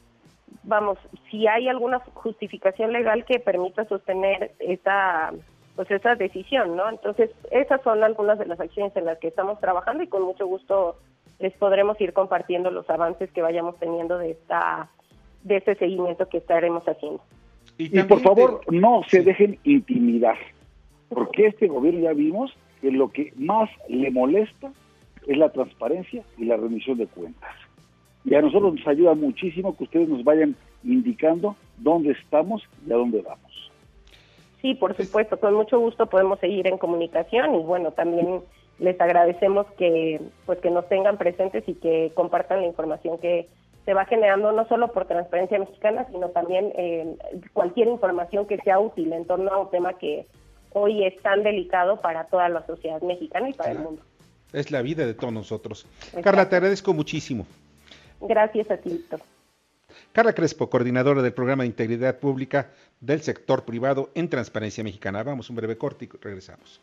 vamos, si hay alguna justificación legal que permita sostener esa, pues esa decisión, ¿no? Entonces esas son algunas de las acciones en las que estamos trabajando y con mucho gusto les podremos ir compartiendo los avances que vayamos teniendo de esta, de este seguimiento que estaremos haciendo. Y, y por favor, te... no se dejen intimidar, porque este gobierno ya vimos que lo que más le molesta es la transparencia y la rendición de cuentas. Y a nosotros nos ayuda muchísimo que ustedes nos vayan indicando dónde estamos y a dónde vamos. Sí, por supuesto, con mucho gusto podemos seguir en comunicación y bueno, también les agradecemos que pues que nos tengan presentes y que compartan la información que se va generando no solo por Transparencia Mexicana, sino también eh, cualquier información que sea útil en torno a un tema que hoy es tan delicado para toda la sociedad mexicana y para claro. el mundo. Es la vida de todos nosotros. Exacto. Carla, te agradezco muchísimo. Gracias a ti, Víctor. Carla Crespo, coordinadora del Programa de Integridad Pública del Sector Privado en Transparencia Mexicana. Vamos, un breve corte y regresamos.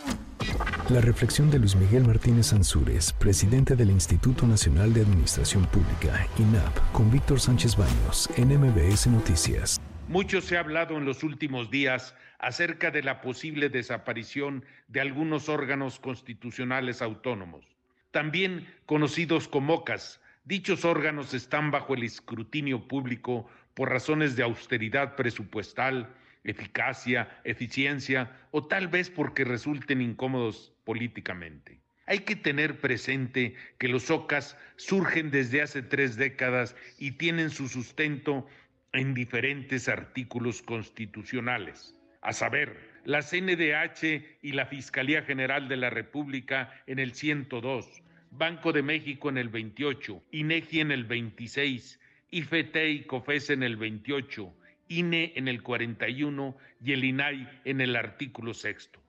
La reflexión de Luis Miguel Martínez Ansúrez, presidente del Instituto Nacional de Administración Pública, I N A P, con Víctor Sánchez Baños, en M B S Noticias. Mucho se ha hablado en los últimos días acerca de la posible desaparición de algunos órganos constitucionales autónomos, también conocidos como O C As. Dichos órganos están bajo el escrutinio público por razones de austeridad presupuestal, eficacia, eficiencia o tal vez porque resulten incómodos políticamente. Hay que tener presente que los O C As surgen desde hace tres décadas y tienen su sustento en diferentes artículos constitucionales, a saber, la C N D H y la Fiscalía General de la República en el ciento dos, Banco de México en el veintiocho, INEGI en el veintiséis, I F E T E y COFESE en el veintiocho, I N E en el cuarenta y uno y el I N A I en el artículo sexto.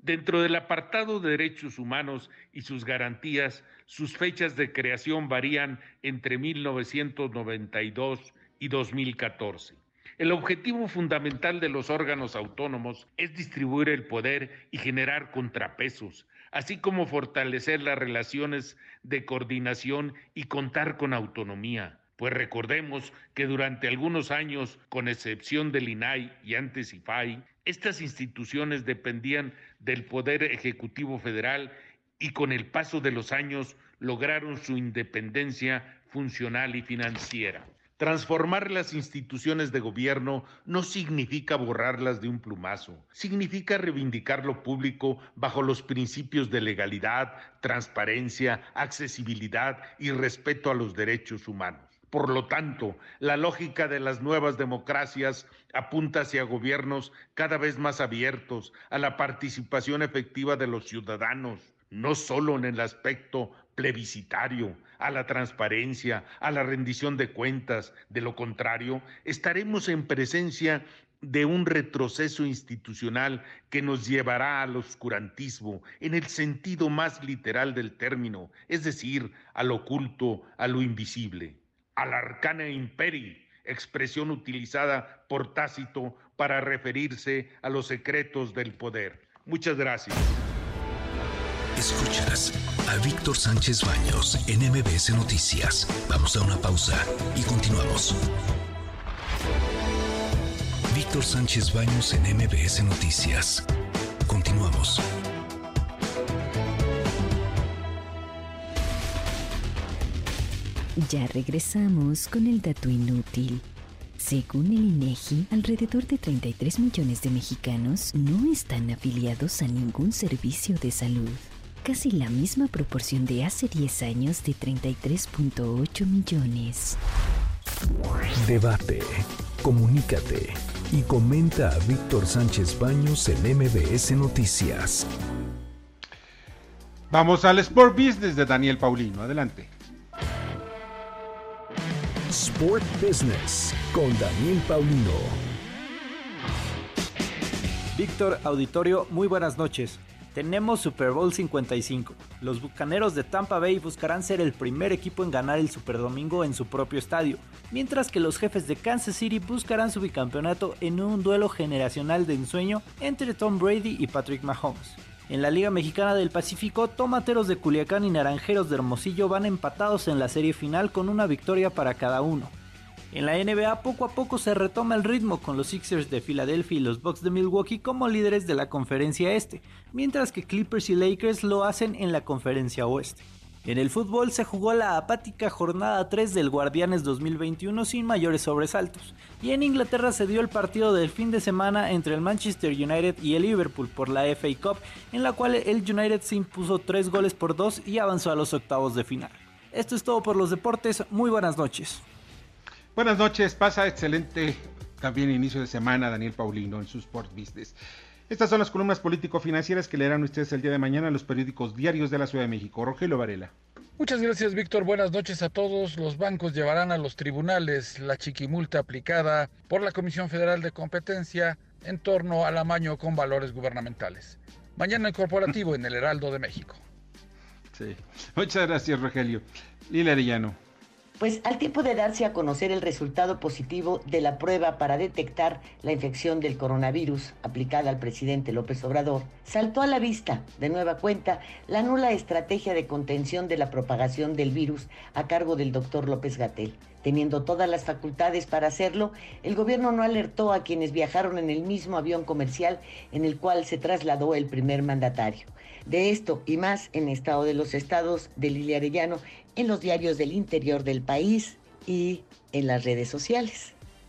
Dentro del apartado de derechos humanos y sus garantías, sus fechas de creación varían entre mil novecientos noventa y dos y dos mil catorce. El objetivo fundamental de los órganos autónomos es distribuir el poder y generar contrapesos, así como fortalecer las relaciones de coordinación y contar con autonomía. Pues recordemos que durante algunos años, con excepción del I N A I y antes I F A I, estas instituciones dependían del Poder Ejecutivo Federal y con el paso de los años lograron su independencia funcional y financiera. Transformar las instituciones de gobierno no significa borrarlas de un plumazo, significa reivindicar lo público bajo los principios de legalidad, transparencia, accesibilidad y respeto a los derechos humanos. Por lo tanto, la lógica de las nuevas democracias apunta hacia gobiernos cada vez más abiertos a la participación efectiva de los ciudadanos, no solo en el aspecto plebiscitario, a la transparencia, a la rendición de cuentas. De lo contrario, estaremos en presencia de un retroceso institucional que nos llevará al oscurantismo en el sentido más literal del término, es decir, al oculto, a lo invisible. Al arcane imperi, expresión utilizada por Tácito para referirse a los secretos del poder. Muchas gracias. Escuchas a Víctor Sánchez Baños en M B S Noticias. Vamos a una pausa y continuamos. Víctor Sánchez Baños en M B S Noticias. Continuamos. Ya regresamos con el dato inútil. Según el INEGI, alrededor de treinta y tres millones de mexicanos no están afiliados a ningún servicio de salud. Casi la misma proporción de hace diez años de treinta y tres punto ocho millones. Debate, comunícate y comenta a Víctor Sánchez Baños en M B S Noticias. Vamos al Sport Business de Daniel Paulino. Adelante. Sport Business con Daniel Paulino. Víctor, auditorio, muy buenas noches. Tenemos Super Bowl cincuenta y cinco. Los Bucaneros de Tampa Bay buscarán ser el primer equipo en ganar el Superdomingo en su propio estadio, mientras que los Jefes de Kansas City buscarán su bicampeonato en un duelo generacional de ensueño entre Tom Brady y Patrick Mahomes. En la Liga Mexicana del Pacífico, Tomateros de Culiacán y Naranjeros de Hermosillo van empatados en la serie final con una victoria para cada uno. En la N B A poco a poco se retoma el ritmo con los Sixers de Filadelfia y los Bucks de Milwaukee como líderes de la conferencia este, mientras que Clippers y Lakers lo hacen en la conferencia oeste. En el fútbol se jugó la apática jornada tres del Guardianes dos mil veintiuno sin mayores sobresaltos, y en Inglaterra se dio el partido del fin de semana entre el Manchester United y el Liverpool por la F A Cup, en la cual el United se impuso tres goles por dos y avanzó a los octavos de final. Esto es todo por los deportes, muy buenas noches. Buenas noches, pasa excelente también inicio de semana Daniel Paulino en su Sport Business. Estas son las columnas político-financieras que leerán ustedes el día de mañana en los periódicos diarios de la Ciudad de México. Rogelio Varela. Muchas gracias, Víctor. Buenas noches a todos. Los bancos llevarán a los tribunales la chiquimulta aplicada por la Comisión Federal de Competencia en torno al amaño con valores gubernamentales. Mañana el corporativo en el Heraldo de México. Sí, muchas gracias, Rogelio. Lila Arellano. Pues al tiempo de darse a conocer el resultado positivo de la prueba para detectar la infección del coronavirus aplicada al presidente López Obrador, saltó a la vista, de nueva cuenta, la nula estrategia de contención de la propagación del virus a cargo del doctor López-Gatell. Teniendo todas las facultades para hacerlo, el gobierno no alertó a quienes viajaron en el mismo avión comercial en el cual se trasladó el primer mandatario. De esto y más en Estado de los Estados de Lilia Arellano, en los diarios del interior del país y en las redes sociales.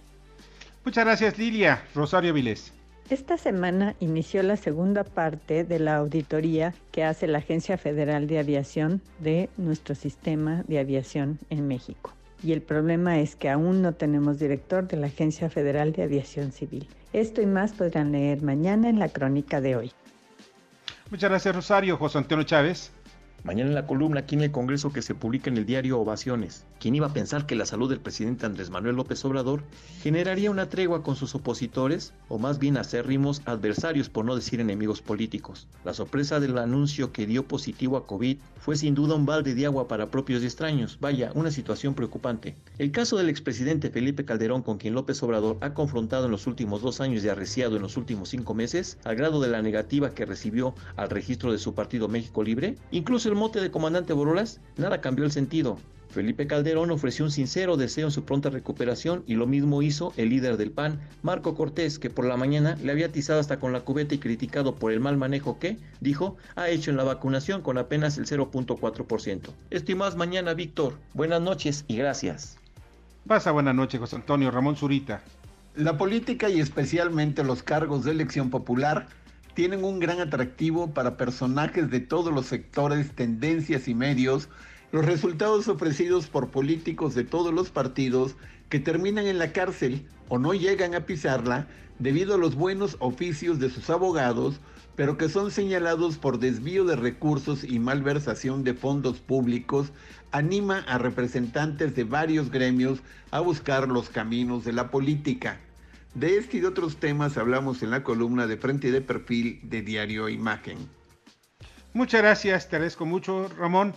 Muchas gracias, Lilia. Rosario Vilés. Esta semana inició la segunda parte de la auditoría que hace la Agencia Federal de Aviación de nuestro sistema de aviación en México. Y el problema es que aún no tenemos director de la Agencia Federal de Aviación Civil. Esto y más podrán leer mañana en la crónica de hoy. Muchas gracias, Rosario. José Antonio Chávez. Mañana en la columna aquí en el Congreso que se publica en el diario Ovaciones. ¿Quién iba a pensar que la salud del presidente Andrés Manuel López Obrador generaría una tregua con sus opositores, o más bien acérrimos adversarios, por no decir enemigos políticos? La sorpresa del anuncio que dio positivo a COVID fue sin duda un balde de agua para propios y extraños. Vaya, una situación preocupante. El caso del expresidente Felipe Calderón, con quien López Obrador ha confrontado en los últimos dos años y arreciado en los últimos cinco meses, al grado de la negativa que recibió al registro de su partido México Libre, incluso el mote de comandante Borolas, nada cambió el sentido. Felipe Calderón ofreció un sincero deseo en su pronta recuperación y lo mismo hizo el líder del P A N, Marco Cortés, que por la mañana le había atizado hasta con la cubeta y criticado por el mal manejo que, dijo, ha hecho en la vacunación con apenas el cero punto cuatro por ciento. Esto y más mañana, Víctor. Buenas noches y gracias. Pasa buenas noches, José Antonio. Ramón Zurita. La política y especialmente los cargos de elección popular tienen un gran atractivo para personajes de todos los sectores, tendencias y medios. Los resultados ofrecidos por políticos de todos los partidos que terminan en la cárcel o no llegan a pisarla debido a los buenos oficios de sus abogados, pero que son señalados por desvío de recursos y malversación de fondos públicos, anima a representantes de varios gremios a buscar los caminos de la política. De este y de otros temas hablamos en la columna de Frente y de Perfil de Diario Imagen. Muchas gracias, te agradezco mucho, Ramón.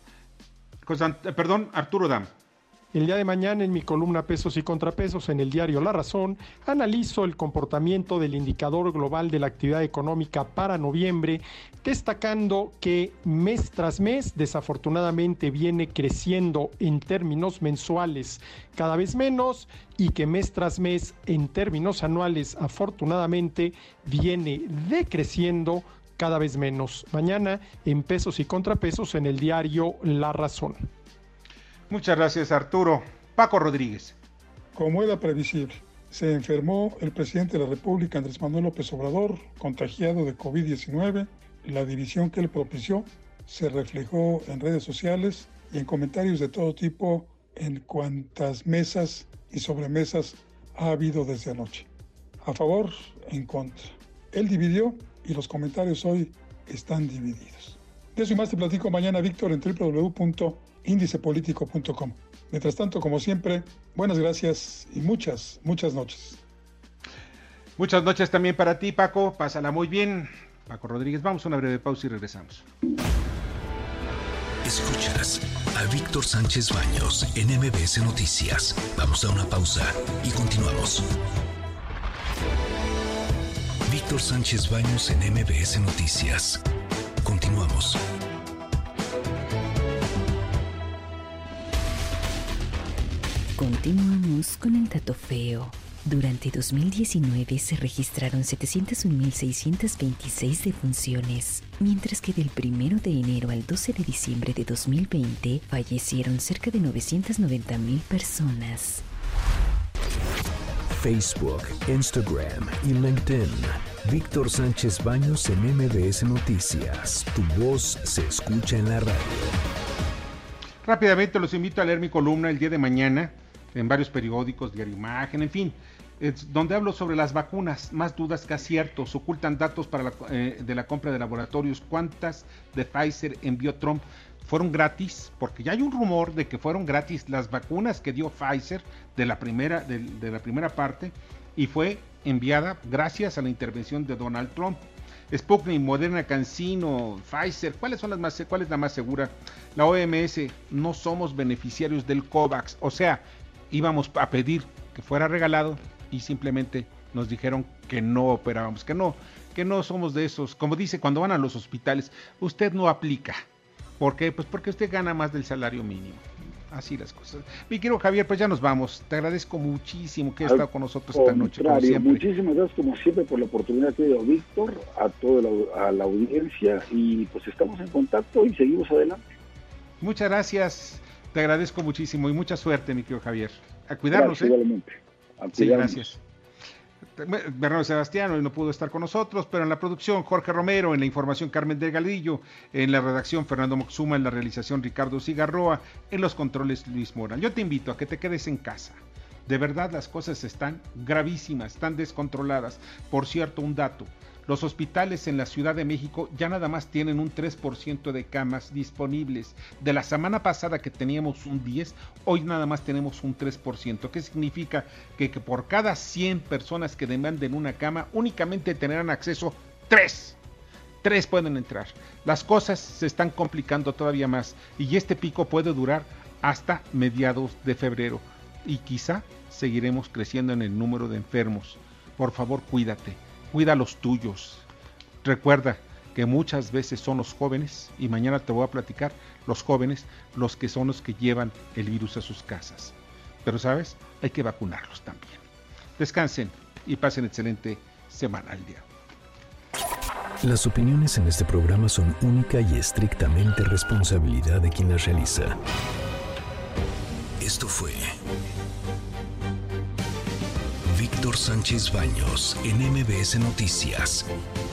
Perdón, Arturo Dam. El día de mañana en mi columna Pesos y Contrapesos en el diario La Razón, analizo el comportamiento del indicador global de la actividad económica para noviembre, destacando que mes tras mes desafortunadamente viene creciendo en términos mensuales cada vez menos y que mes tras mes en términos anuales afortunadamente viene decreciendo cada vez menos. Mañana en Pesos y Contrapesos en el diario La Razón. Muchas gracias, Arturo. Paco Rodríguez. Como era previsible, se enfermó el presidente de la República, Andrés Manuel López Obrador, contagiado de COVID diecinueve. La división que él propició se reflejó en redes sociales y en comentarios de todo tipo en cuantas mesas y sobremesas ha habido desde anoche. A favor, en contra. Él dividió y los comentarios hoy están divididos. De eso y más te platico mañana, Víctor, en doble u doble u doble u punto índice político punto com. Mientras tanto, como siempre, buenas gracias y muchas, muchas noches. Muchas noches también para ti, Paco. Pásala muy bien. Paco Rodríguez, vamos a una breve pausa y regresamos. Escuchas a Víctor Sánchez Baños en M B S Noticias. Vamos a una pausa y continuamos. Víctor Sánchez Baños en M B S Noticias. Continuamos. Continuamos con el dato feo. Durante dos mil diecinueve se registraron setecientos un mil seiscientos veintiséis defunciones, mientras que del primero de enero al doce de diciembre de dos mil veinte fallecieron cerca de novecientos noventa mil personas. Facebook, Instagram y LinkedIn. Víctor Sánchez Baños en M B S Noticias. Tu voz se escucha en la radio. Rápidamente los invito a leer mi columna el día de mañana en varios periódicos, Diario Imagen, en fin, es donde hablo sobre las vacunas, más dudas que aciertos, ocultan datos para la, eh, de la compra de laboratorios, cuántas de Pfizer envió Trump, fueron gratis, porque ya hay un rumor de que fueron gratis las vacunas que dio Pfizer de la primera, de, de la primera parte, y fue enviada gracias a la intervención de Donald Trump. Sputnik, Moderna, CanSino, Pfizer, ¿cuáles son las más, cuál es la más segura? La O M S, no somos beneficiarios del COVAX, o sea, íbamos a pedir que fuera regalado y simplemente nos dijeron que no operábamos, que no, que no somos de esos. Como dice, cuando van a los hospitales, usted no aplica. ¿Por qué? Pues porque usted gana más del salario mínimo. Así las cosas. Mi querido Javier, pues ya nos vamos. Te agradezco muchísimo que hayas estado con nosotros esta noche. Como siempre. Muchísimas gracias como siempre por la oportunidad que dio Víctor, a toda la, a la audiencia, y pues estamos en contacto y seguimos adelante. Muchas gracias. Te agradezco muchísimo y mucha suerte, mi querido Javier. A cuidarnos, gracias, ¿eh? Igualmente. A sí, gracias. Bernardo Sebastián hoy no pudo estar con nosotros, pero en la producción Jorge Romero, en la información Carmen Delgadillo, en la redacción Fernando Moxuma, en la realización Ricardo Cigarroa, en los controles Luis Morán. Yo te invito a que te quedes en casa. De verdad las cosas están gravísimas, están descontroladas. Por cierto, un dato, Los hospitales en la Ciudad de México ya nada más tienen un tres por ciento de camas disponibles. De la semana pasada que teníamos un diez por ciento, hoy nada más tenemos un tres por ciento. ¿Qué significa? Que, que por cada cien personas que demanden una cama, únicamente tendrán acceso tres. Tres pueden entrar. Las cosas se están complicando todavía más y este pico puede durar hasta mediados de febrero y quizá seguiremos creciendo en el número de enfermos. Por favor, cuídate, cuida a los tuyos. Recuerda que muchas veces son los jóvenes, y mañana te voy a platicar, los jóvenes, los que son los que llevan el virus a sus casas. Pero, ¿sabes? Hay que vacunarlos también. Descansen y pasen excelente semana al día. Las opiniones en este programa son única y estrictamente responsabilidad de quien las realiza. Esto fue Víctor Sánchez Baños en M B S Noticias.